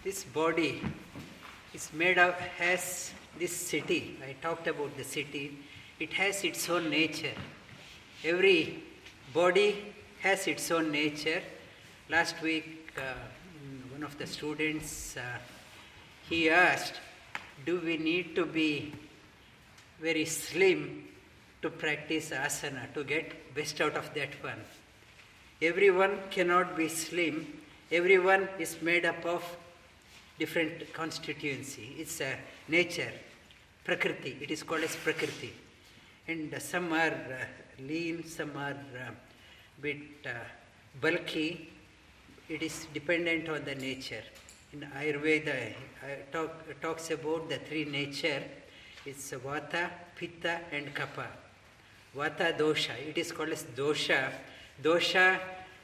This body is made of, has this city. I talked about the city. It has its own nature. Every body has its own nature. Last week, one of the students, he asked, do we need to be very slim to practice asana, to get best out of that one? Everyone cannot be slim. Everyone is made up of different constituency. It's a nature, prakriti. It is called as prakriti. And some are lean, some are bit bulky. It is dependent on the nature. In Ayurveda, talks about the three nature. It's vata, pitta, and kapha. Vata dosha. It is called as dosha. Dosha,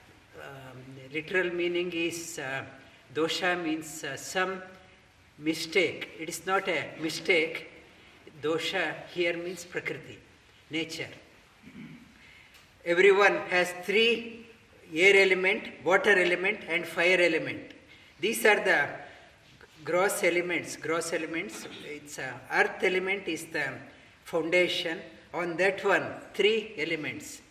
literal meaning is dosha means some mistake. It is not a mistake. Dosha here means prakriti, nature. Everyone has three: air element, water element, and fire element. These are the gross elements. Gross elements. It's earth element is the foundation. On that one, three elements: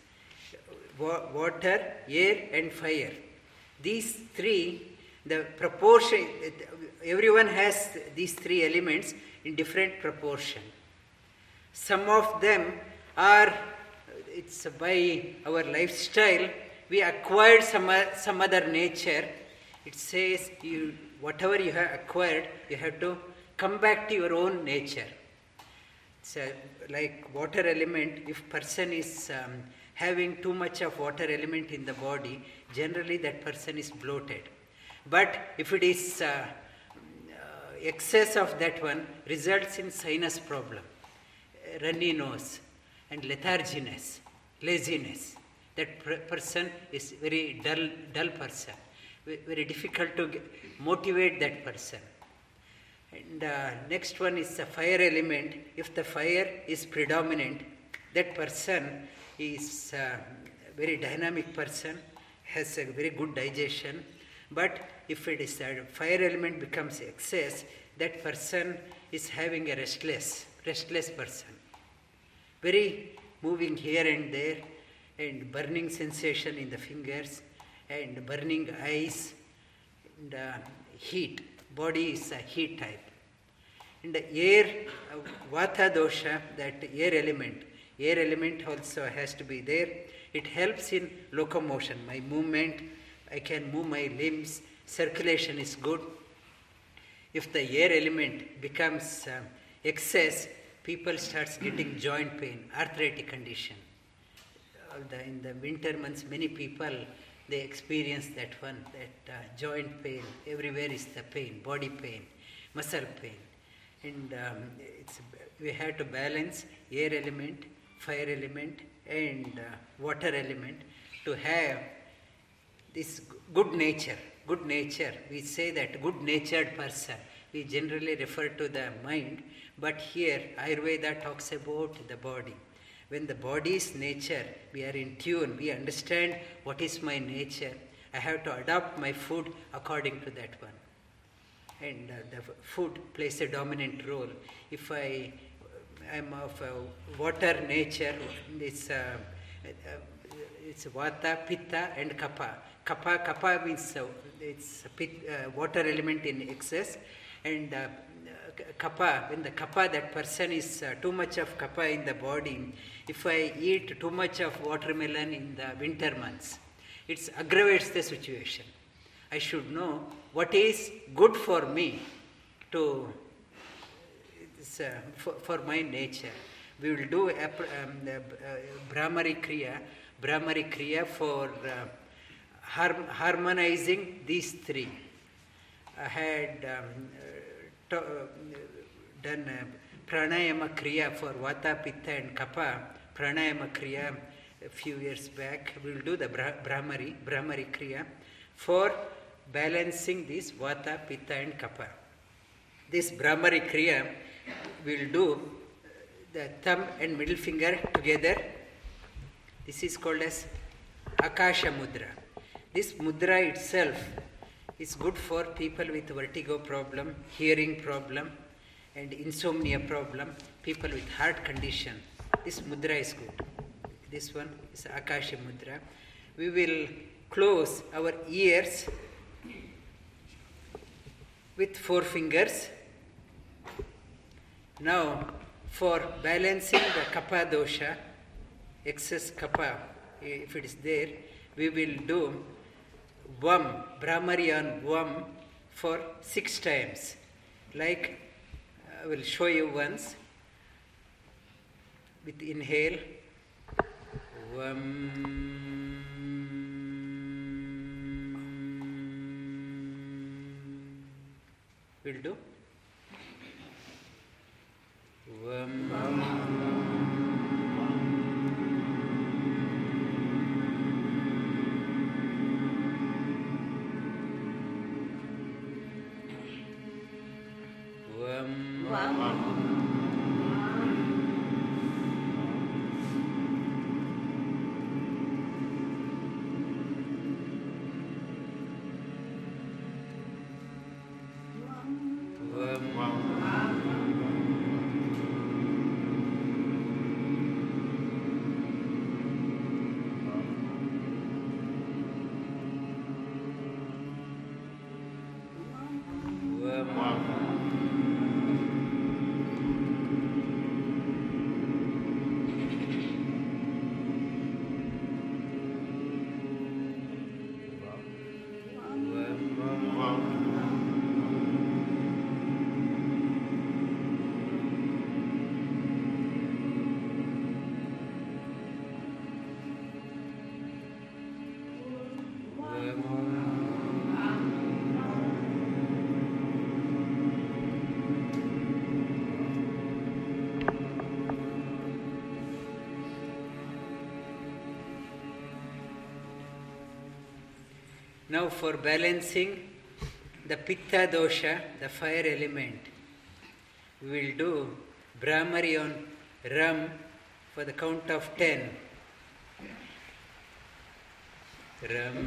water, air, and fire. These three, the proportion, everyone has these three elements in different proportion. Some of them are, it's by our lifestyle, we acquired some other nature. It says, whatever you have acquired, you have to come back to your own nature. It's like water element, if person is having too much of water element in the body, generally that person is bloated. But if it is excess of that one, results in sinus problem, runny nose, and letharginess, laziness. That person is very dull person. Very difficult to motivate that person. And next one is the fire element. If the fire is predominant, that person is a very dynamic person, has a very good digestion. But if it is the fire element becomes excess, that person is having a restless person. Very moving here and there, and burning sensation in the fingers, and burning eyes, and heat. Body is a heat type. In the air, vata dosha, that air element also has to be there. It helps in locomotion, my movement. I can move my limbs, circulation is good. If the air element becomes excess, people starts getting joint pain, arthritic condition. In the winter months, many people, they experience that one, that joint pain. Everywhere is the pain, body pain, muscle pain. And we have to balance air element, fire element, and water element to have this good nature. Good nature, we say that good-natured person. We generally refer to the mind, but here Ayurveda talks about the body. When the body is nature, we are in tune, we understand what is my nature. I have to adapt my food according to that one. And the food plays a dominant role. If I am of a water nature, it's vata, pitta, and kapha. Kapha means it's water element in excess, and kapha, when the kapha, that person is too much of kapha in the body. If I eat too much of watermelon in the winter months, it aggravates the situation. I should know what is good for me to for my nature. We will do Brahmari Kriya for harmonizing these three. I had done Pranayama Kriya for Vata, Pitta, and Kapha. Pranayama Kriya a few years back. We will do the Brahmari Kriya for balancing this Vata, Pitta, and Kapha. This Brahmari Kriya will do the thumb and middle finger together. This is called as Akasha Mudra. This mudra itself It's good for people with vertigo problem, hearing problem, and insomnia problem, people with heart condition. This mudra is good. This one is Akashi mudra. We will close our ears with 4 fingers. Now, for balancing the kapha dosha, excess kapha, if it is there, we will do Vam, Brahmarian Vam for 6 times. Like, I will show you once. With inhale, Vam. Will do. Vam. Now for balancing the Pitta dosha, the fire element, we will do Brahmari on Ram for the count of 10. Ram.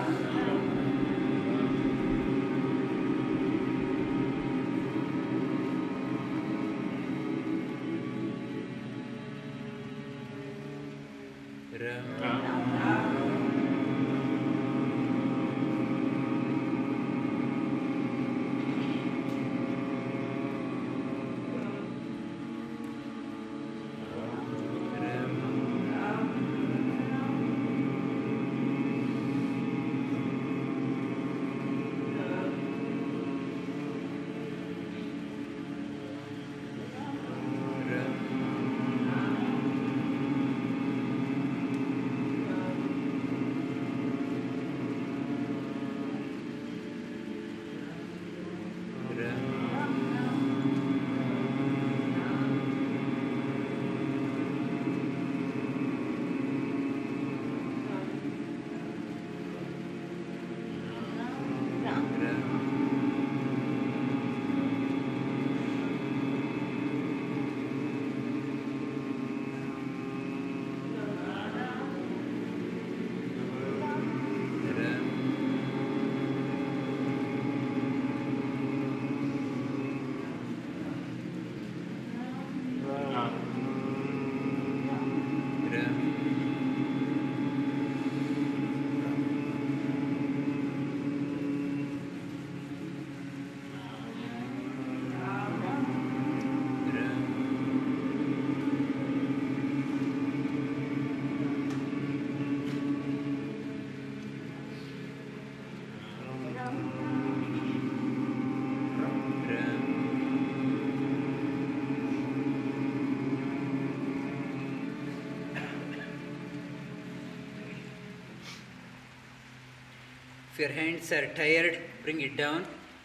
If your hands are tired, bring it down.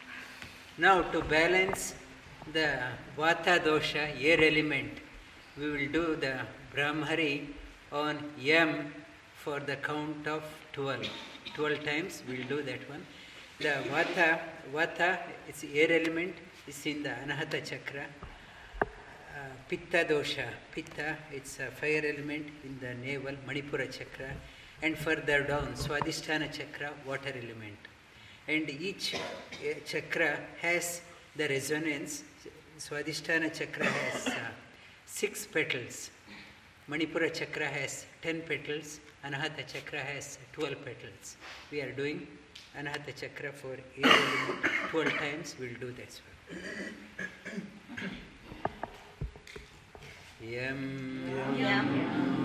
Now to balance the Vata dosha, air element, we will do the Brahmari on Yam for the count of 12. 12 times we will do that one. The Vata is air element, is in the Anahata chakra. Pitta dosha, Pitta, it's a fire element in the navel, Manipura chakra. And further down, Swadhisthana chakra, water element. and each chakra has the resonance. Swadhisthana chakra has 6 petals. Manipura chakra has 10 petals. Anahata chakra has 12 petals. We are doing Anahata chakra for 12 times. We'll do this one. Yam. Yam. Yam.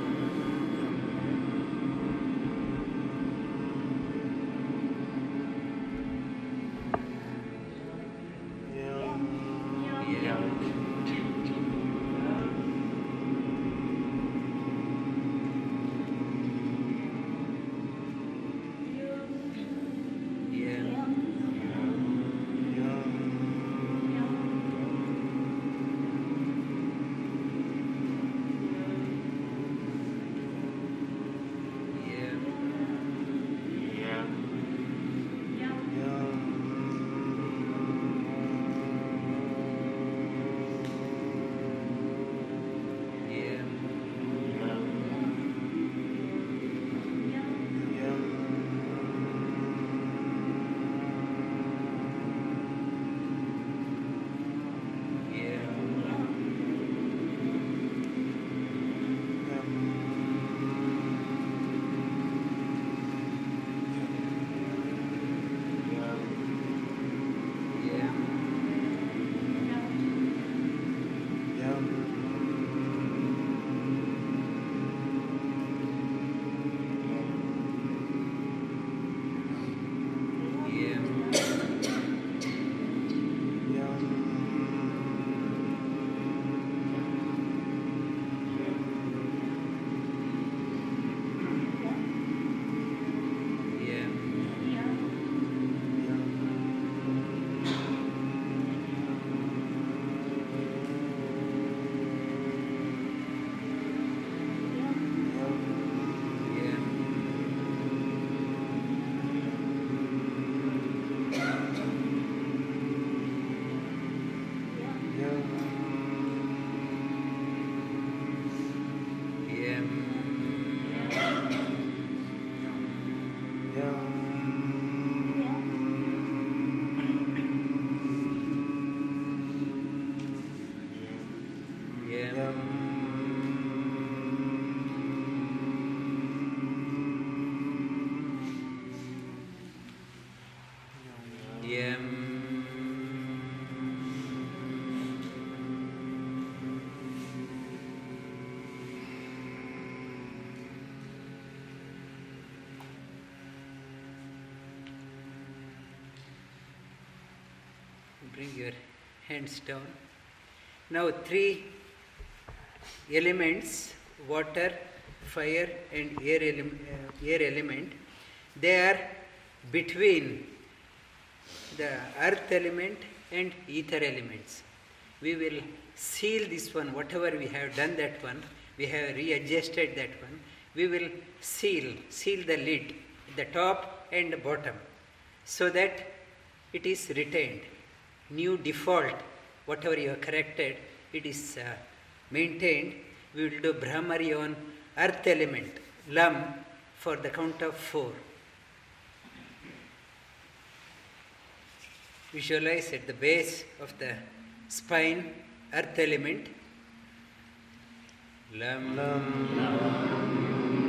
Bring your hands down. Now 3 elements, water, fire and air element, they are between the earth element and ether elements. We will seal this one, whatever we have done that one, we have readjusted that one, we will seal the lid, the top and bottom, so that it is retained. New default, whatever you have corrected, it is maintained. We will do Brahmari on earth element, Lam, for the count of 4. Visualize at the base of the spine, earth element, Lam, Lam, Lam.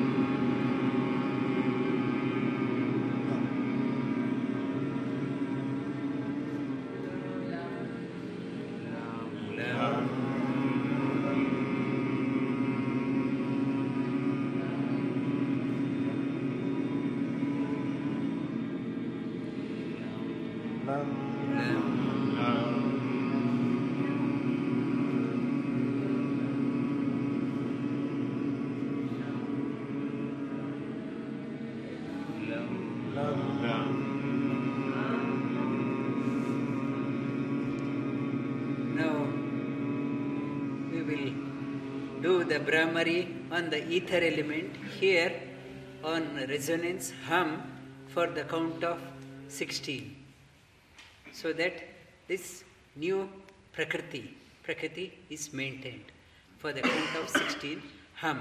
The Brahmari on the ether element here on resonance hum for the count of 16, so that this new Prakriti is maintained for the count of 16. Hum.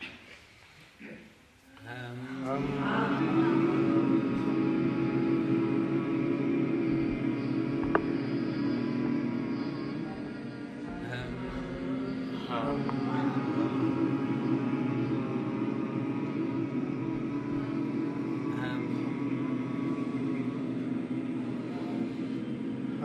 Hum. Hum.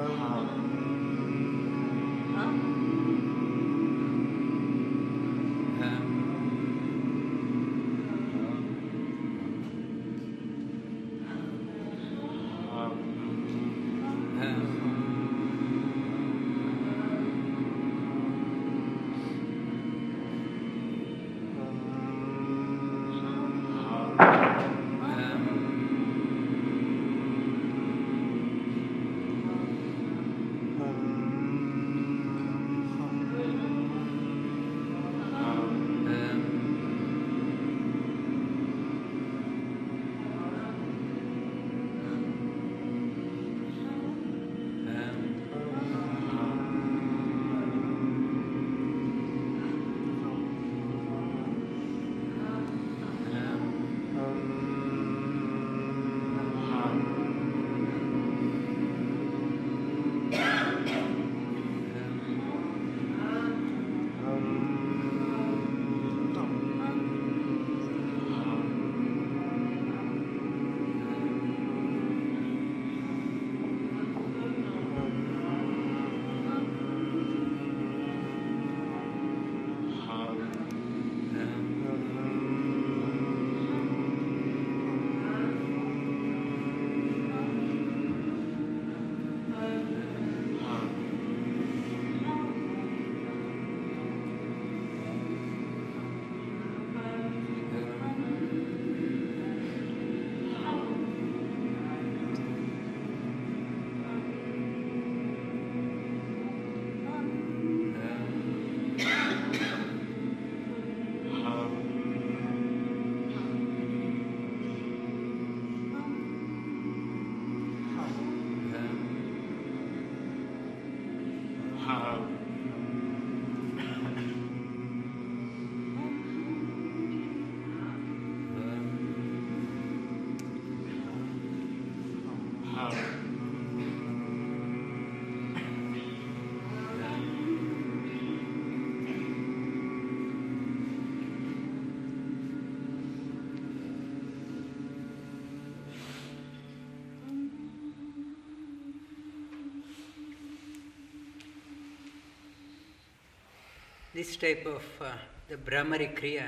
This type of the Brahmari Kriya,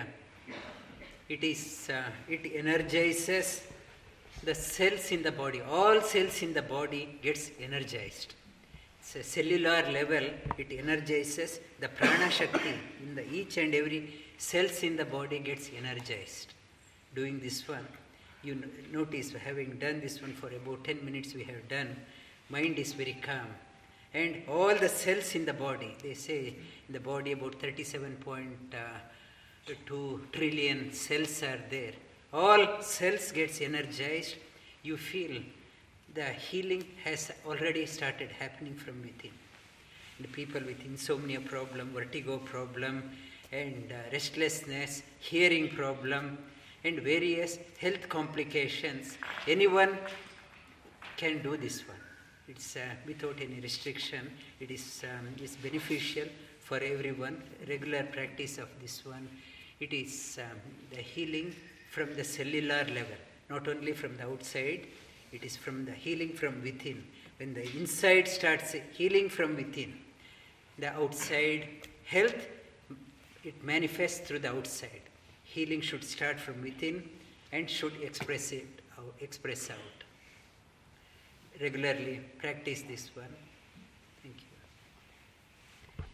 it energizes the cells in the body. All cells in the body gets energized. It's a cellular level, it energizes the prana shakti in the each and every cells in the body gets energized. Doing this one, you notice having done this one for about 10 minutes we have done, mind is very calm. And all the cells in the body, they say in the body about 37.2 trillion cells are there. All cells gets energized. You feel the healing has already started happening from within. The people with insomnia problem, vertigo problem, and restlessness, hearing problem, and various health complications, anyone can do this one. It's without any restriction. It is beneficial for everyone. Regular practice of this one. It is the healing from the cellular level, not only from the outside. It is from the healing from within. When the inside starts healing from within, the outside health, it manifests through the outside. Healing should start from within and should express out. Regularly practice this one.